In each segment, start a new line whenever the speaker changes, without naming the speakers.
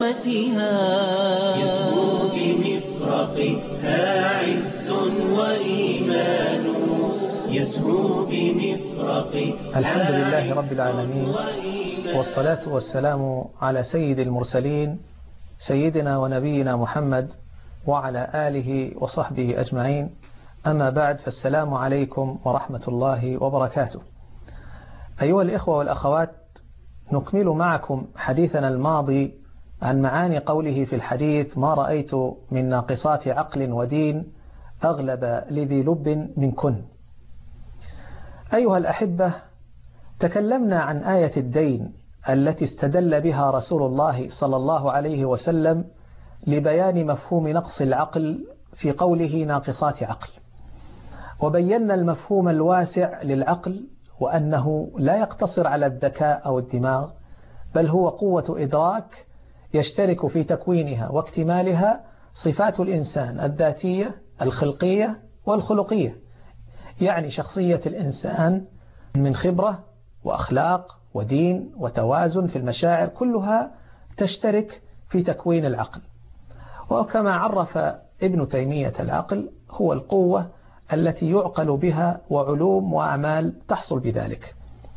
يسمو بمفرقها عز وإيمان يسمو بمفرقها.
الحمد لله رب العالمين، والصلاة والسلام على سيد المرسلين سيدنا ونبينا محمد وعلى آله وصحبه أجمعين. أما بعد، فالسلام عليكم ورحمة الله وبركاته. أيها الإخوة والأخوات، نكمل معكم حديثنا الماضي عن معاني قوله في الحديث: ما رأيت من ناقصات عقل ودين أغلب لذي لب منكن. أيها الأحبة، تكلمنا عن آية الدين التي استدل بها رسول الله صلى الله عليه وسلم لبيان مفهوم نقص العقل في قوله ناقصات عقل، وبينا المفهوم الواسع للعقل، وأنه لا يقتصر على الذكاء أو الدماغ، بل هو قوة إدراك يشترك في تكوينها واكتمالها صفات الإنسان الذاتية الخلقية والخلقية، يعني شخصية الإنسان من خبرة وأخلاق ودين وتوازن في المشاعر، كلها تشترك في تكوين العقل. وكما عرف ابن تيمية، العقل هو القوة التي يعقل بها وعلوم وأعمال تحصل بذلك.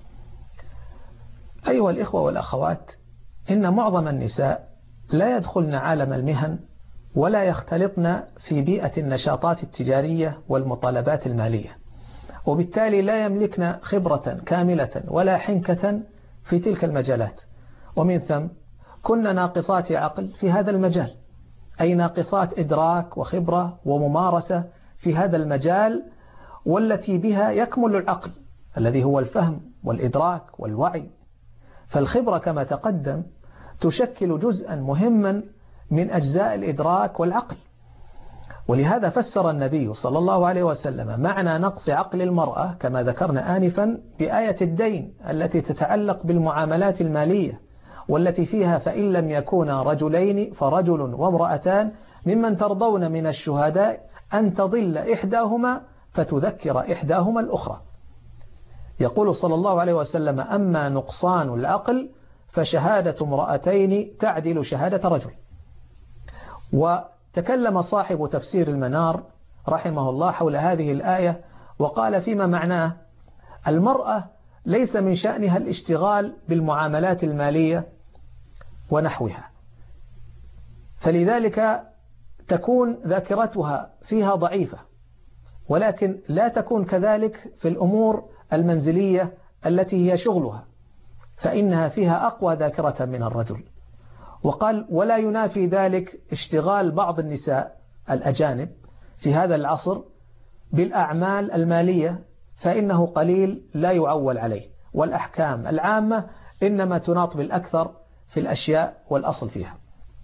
أيها الإخوة والأخوات، إن معظم النساء لا يدخلن عالم المهن ولا يختلطن في بيئة النشاطات التجارية والمطالبات المالية، وبالتالي لا يملكن خبرة كاملة ولا حنكة في تلك المجالات، ومن ثم كن ناقصات عقل في هذا المجال، أي ناقصات إدراك وخبرة وممارسة في هذا المجال، والتي بها يكمل العقل الذي هو الفهم والإدراك والوعي. فالخبرة كما تقدم تشكل جزءا مهما من أجزاء الإدراك والعقل، ولهذا فسر النبي صلى الله عليه وسلم معنى نقص عقل المرأة كما ذكرنا آنفا بآية الدين التي تتعلق بالمعاملات المالية، والتي فيها: فإن لم يكونا رجلين فرجل وامرأتان ممن ترضون من الشهداء أن تضل إحداهما فتذكر إحداهما الأخرى. يقول صلى الله عليه وسلم: أما نقصان العقل فشهادة امرأتين تعدل شهادة رجل. وتكلم صاحب تفسير المنار رحمه الله حول هذه الآية وقال فيما معناه: المرأة ليس من شأنها الاشتغال بالمعاملات المالية ونحوها، فلذلك تكون ذاكرتها فيها ضعيفة، ولكن لا تكون كذلك في الأمور المنزلية التي هي شغلها، فإنها فيها أقوى ذاكرة من الرجل. وقال: ولا ينافي ذلك اشتغال بعض النساء الأجانب في هذا العصر بالأعمال المالية، فإنه قليل لا يعول عليه، والأحكام العامة إنما تناط بالأكثر في الأشياء والأصل فيها.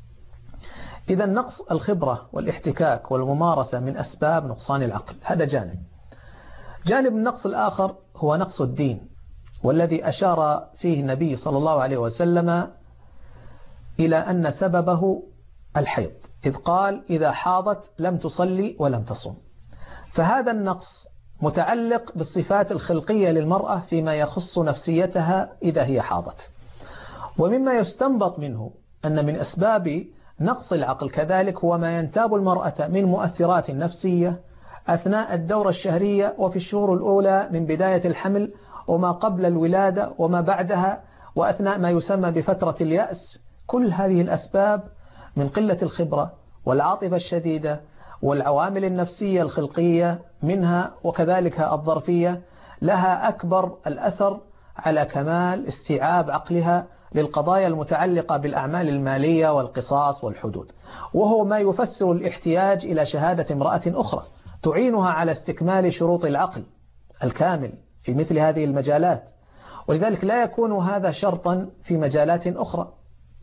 إذا نقص الخبرة والاحتكاك والممارسة من أسباب نقصان العقل، هذا جانب. جانب النقص الآخر هو نقص الدين، والذي أشار فيه النبي صلى الله عليه وسلم إلى أن سببه الحيض، إذ قال: إذا حاضت لم تصلي ولم تصم. فهذا النقص متعلق بالصفات الخلقية للمرأة فيما يخص نفسيتها إذا هي حاضت. ومما يستنبط منه أن من أسباب نقص العقل كذلك هو ما ينتاب المرأة من مؤثرات نفسية أثناء الدورة الشهرية وفي الشهور الأولى من بداية الحمل، وما قبل الولادة وما بعدها، وأثناء ما يسمى بفترة اليأس. كل هذه الأسباب من قلة الخبرة والعاطفة الشديدة والعوامل النفسية الخلقية منها، وكذلك الظرفية، لها أكبر الأثر على كمال استيعاب عقلها للقضايا المتعلقة بالأعمال المالية والقصاص والحدود، وهو ما يفسر الاحتياج إلى شهادة امرأة أخرى تعينها على استكمال شروط العقل الكامل في مثل هذه المجالات. ولذلك لا يكون هذا شرطا في مجالات أخرى.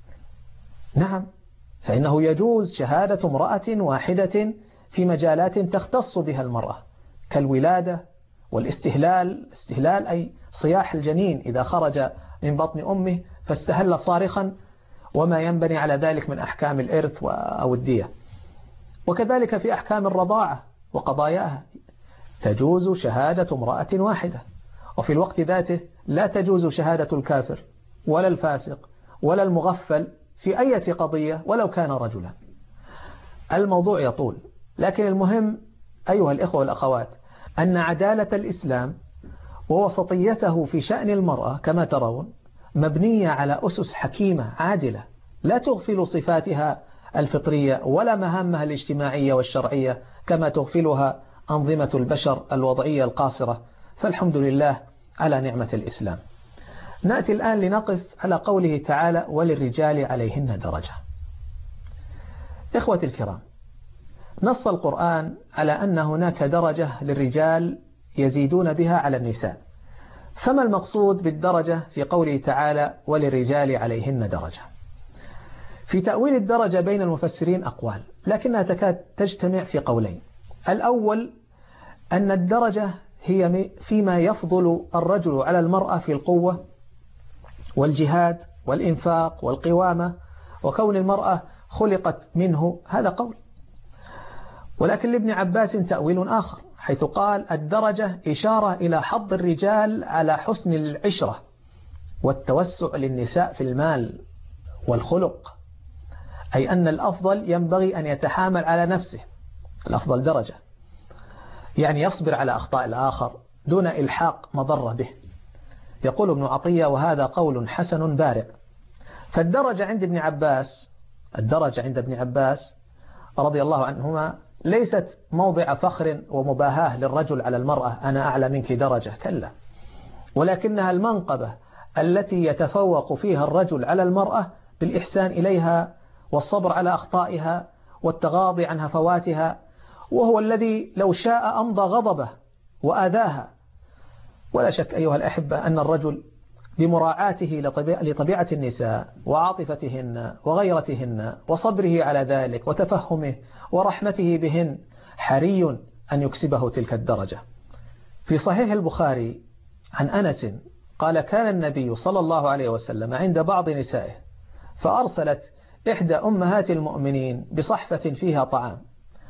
نعم، فإنه يجوز شهادة امرأة واحدة في مجالات تختص بها المرأة كالولادة والاستهلال. استهلال أي صياح الجنين إذا خرج من بطن أمه فاستهل صارخا، وما ينبني على ذلك من أحكام الإرث أو الدية. وكذلك في أحكام الرضاعة وقضاياها تجوز شهادة امرأة واحدة، وفي الوقت ذاته لا تجوز شهادة الكافر ولا الفاسق ولا المغفل في أي قضية ولو كان رجلا. الموضوع يطول، لكن المهم أيها الإخوة والأخوات أن عدالة الإسلام ووسطيته في شأن المرأة كما ترون مبنية على أسس حكيمة عادلة لا تغفل صفاتها الفطرية ولا مهامها الاجتماعية والشرعية كما تغفلها أنظمة البشر الوضعية القاصرة. فالحمد لله على نعمة الإسلام. نأتي الآن لنقف على قوله تعالى وللرجال عليهن درجة. إخوة الكرام، نص القرآن على أن هناك درجة للرجال يزيدون بها على النساء. فما المقصود بالدرجة في قوله تعالى وللرجال عليهن درجة؟ في تأويل الدرجة بين المفسرين أقوال، لكنها تكاد تجتمع في قولين. الأول أن الدرجة هي فيما يفضل الرجل على المرأة في القوة والجهاد والإنفاق والقوامة وكون المرأة خلقت منه، هذا قول. ولكن لابن عباس تأويل آخر حيث قال الدرجة إشارة إلى حظ الرجال على حسن العشرة والتوسع للنساء في المال والخلق، أي أن الأفضل ينبغي أن يتحامل على نفسه، الأفضل درجة، يعني يصبر على أخطاء الآخر دون إلحاق مضرة به. يقول ابن عطية وهذا قول حسن بارع. فالدرجة عند ابن عباس، الدرجة عند ابن عباس رضي الله عنهما ليست موضع فخر ومباهاة للرجل على المرأة، أنا أعلى منك درجة، كلا، ولكنها المنقبة التي يتفوق فيها الرجل على المرأة بالإحسان إليها والصبر على أخطائها والتغاضي عن هفواتها، وهو الذي لو شاء أمضى غضبه وآذاها. ولا شك أيها الأحبة أن الرجل بمراعاته لطبيعة النساء وعاطفتهن وغيرتهن وصبره على ذلك وتفهمه ورحمته بهن حري أن يكسبه تلك الدرجة. في صحيح البخاري عن أنس قال كان النبي صلى الله عليه وسلم عند بعض نسائه فأرسلت إحدى أمهات المؤمنين بصحفة فيها طعام،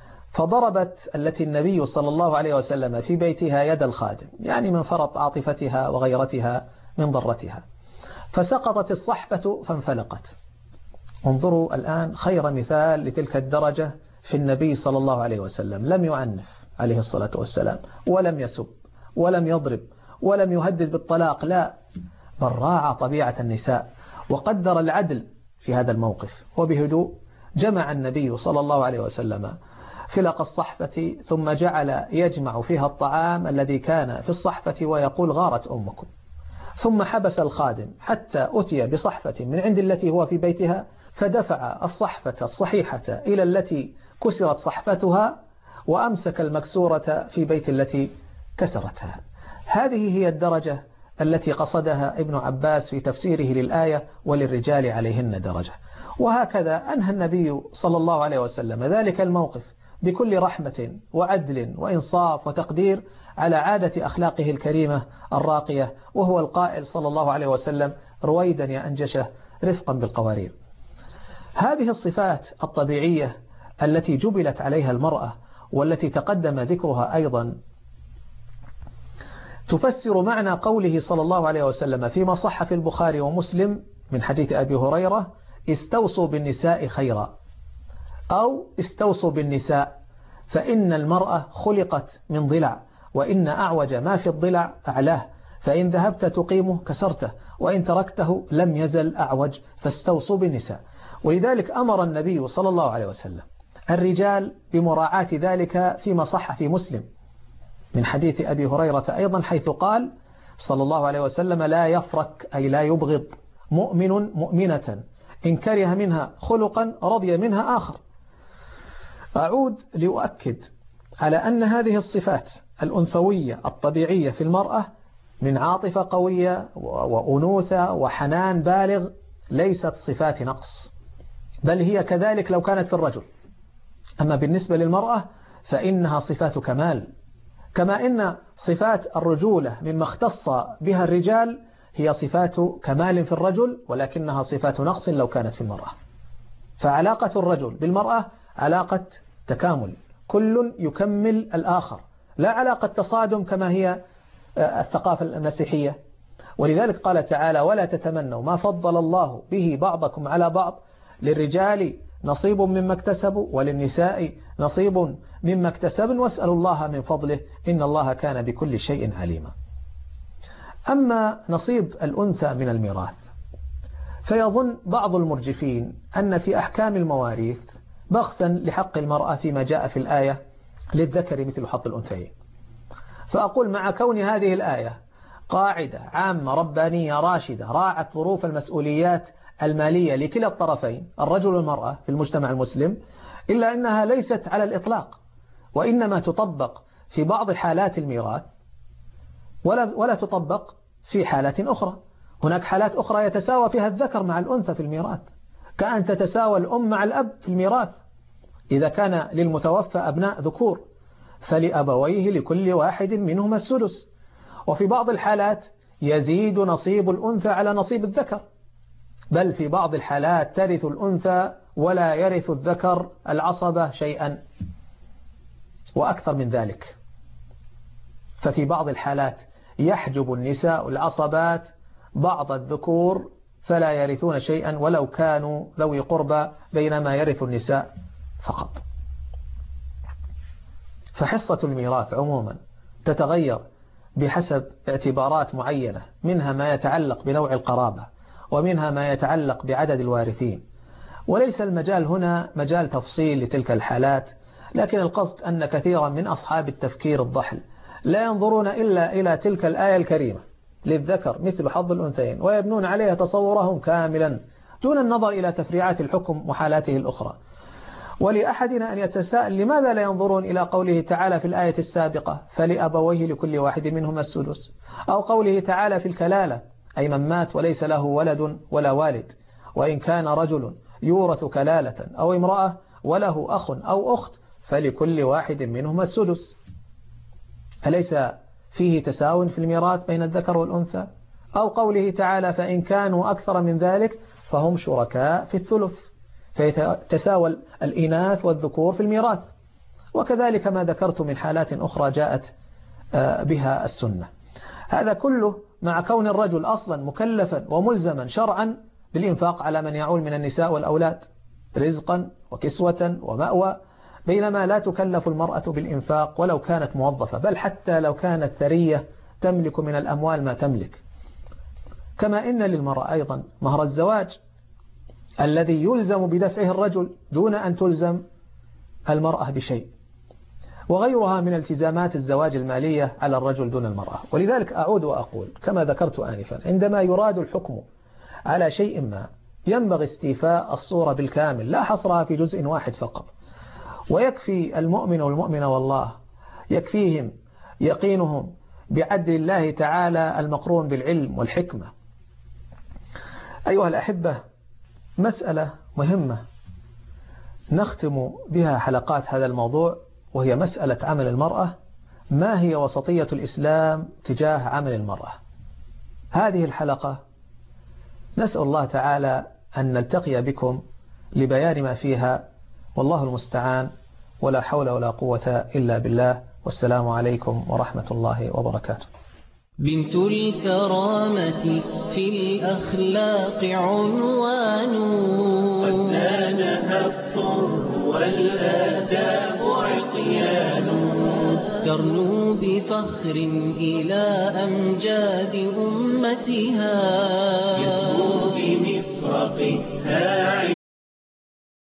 فضربت التي النبي صلى الله عليه وسلم في بيتها يد الخادم، يعني من فرط عاطفتها وغيرتها من ضرتها، فسقطت الصحفة فانفلقت. انظروا الآن خير مثال لتلك الدرجة في النبي صلى الله عليه وسلم، لم يعنف عليه الصلاة والسلام ولم يسب ولم يضرب ولم يهدد بالطلاق، لا، بل راعى طبيعة النساء وقدر العدل في هذا الموقف. وبهدوء جمع النبي صلى الله عليه وسلم فلق الصحفة ثم جعل يجمع فيها الطعام الذي كان في الصحفة ويقول غارت أمكم، ثم حبس الخادم حتى أتي بصحفة من عند التي هو في بيتها فدفع الصحفة الصحيحة إلى التي كسرت صحفتها وأمسك المكسورة في بيت التي كسرتها. هذه هي الدرجة التي قصدها ابن عباس في تفسيره للآية وللرجال عليهن درجة. وهكذا أنهى النبي صلى الله عليه وسلم ذلك الموقف بكل رحمة وعدل وإنصاف وتقدير على عادة أخلاقه الكريمة الراقية، وهو القائل صلى الله عليه وسلم رويدا يا أنجشه رفقا بالقوارير. هذه الصفات الطبيعية التي جبلت عليها المرأة والتي تقدم ذكرها أيضا تفسر معنى قوله صلى الله عليه وسلم فيما صح في البخاري ومسلم من حديث أبي هريرة استوصوا بالنساء خيرا، أو استوصوا بالنساء فإن المرأة خلقت من ضلع، وإن أعوج ما في الضلع أعلاه، فإن ذهبت تقيمه كسرته وإن تركته لم يزل أعوج، فاستوصوا بالنساء. ولذلك أمر النبي صلى الله عليه وسلم الرجال بمراعاة ذلك فيما صح في مسلم من حديث أبي هريرة أيضا، حيث قال صلى الله عليه وسلم لا يفرك أي لا يبغض مؤمن مؤمنة إن كره منها خلقا رضي منها آخر. أعود لأؤكد على أن هذه الصفات الأنثوية الطبيعية في المرأة من عاطفة قوية وأنوثة وحنان بالغ ليست صفات نقص، بل هي كذلك لو كانت في الرجل. أما بالنسبة للمرأة فإنها صفات كمال، كما إن صفات الرجولة مما اختص بها الرجال هي صفات كمال في الرجل، ولكنها صفات نقص لو كانت في المرأة. فعلاقة الرجل بالمرأة علاقة تكامل، كل يكمل الآخر، لا علاقة تصادم كما هي الثقافة المسيحية. ولذلك قال تعالى ولا تتمنوا ما فضل الله به بعضكم على بعض للرجال نصيب مما اكتسبوا وللنساء نصيب مما اكتسبن واسألوا الله من فضله إن الله كان بكل شيء عليما. أما نصيب الأنثى من الميراث فيظن بعض المرجفين أن في أحكام المواريث بخسا لحق المرأة فيما جاء في الآية للذكر مثل حظ الأنثيين. فأقول مع كون هذه الآية قاعدة عامة ربانية راشدة راعت ظروف المسؤوليات المالية لكلا الطرفين الرجل والمرأة في المجتمع المسلم، إلا أنها ليست على الإطلاق، وإنما تطبق في بعض حالات الميراث ولا تطبق في حالات أخرى. هناك حالات أخرى يتساوى فيها الذكر مع الأنثى في الميراث، كأن تتساوى الأم مع الأب في الميراث. إذا كان للمتوفى أبناء ذكور فلأبويه لكل واحد منهما السدس. وفي بعض الحالات يزيد نصيب الأنثى على نصيب الذكر، بل في بعض الحالات ترث الأنثى ولا يرث الذكر العصبة شيئا وأكثر من ذلك. ففي بعض الحالات يحجب النساء العصبات بعض الذكور فلا يرثون شيئا ولو كانوا ذوي قربى، بينما يرث النساء فقط. فحصة الميراث عموما تتغير بحسب اعتبارات معينة، منها ما يتعلق بنوع القرابة ومنها ما يتعلق بعدد الوارثين، وليس المجال هنا مجال تفصيل لتلك الحالات، لكن القصد أن كثيرا من أصحاب التفكير الضحل لا ينظرون إلا إلى تلك الآية الكريمة للذكر مثل حظ الأنثيين ويبنون عليها تصورهم كاملا دون النظر إلى تفريعات الحكم وحالاته الأخرى. ولأحدنا أن يتساءل لماذا لا ينظرون إلى قوله تعالى في الآية السابقة فلأبويه لكل واحد منهما السدس، أو قوله تعالى في الكلالة أي من مات وليس له ولد ولا والد، وإن كان رجل يورث كلالة أو امرأة وله أخ أو أخت فلكل واحد منهما السدس. أليس فيه تساو في الميراث بين الذكر والأنثى؟ أو قوله تعالى فإن كانوا أكثر من ذلك فهم شركاء في الثلث، فيتساوى الإناث والذكور في الميراث. وكذلك ما ذكرت من حالات أخرى جاءت بها السنة. هذا كله مع كون الرجل أصلا مكلفا وملزما شرعا بالإنفاق على من يعول من النساء والأولاد رزقا وكسوة ومأوى، بينما لا تكلف المرأة بالإنفاق ولو كانت موظفة، بل حتى لو كانت ثرية تملك من الأموال ما تملك. كما إن للمرأة أيضا مهر الزواج الذي يلزم بدفعه الرجل دون أن تلزم المرأة بشيء، وغيرها من التزامات الزواج المالية على الرجل دون المرأة. ولذلك أعود وأقول كما ذكرت آنفا، عندما يراد الحكم على شيء ما ينبغي استيفاء الصورة بالكامل لا حصرها في جزء واحد فقط. ويكفي المؤمن والمؤمنة والله يكفيهم يقينهم بعدل الله تعالى المقرون بالعلم والحكمة. أيها الأحبة، مسألة مهمة نختم بها حلقات هذا الموضوع، وهي مسألة عمل المرأة. ما هي وسطية الإسلام تجاه عمل المرأة؟ هذه الحلقة نسأل الله تعالى أن نلتقي بكم لبيان ما فيها، والله المستعان، ولا حول ولا قوة إلا بالله، والسلام عليكم ورحمة الله وبركاته.
بنت الكرامة في الأخلاق عنوان، قد زانها الطر والآداب عقيان، ترنو بفخر إلى أمجاد أمتها.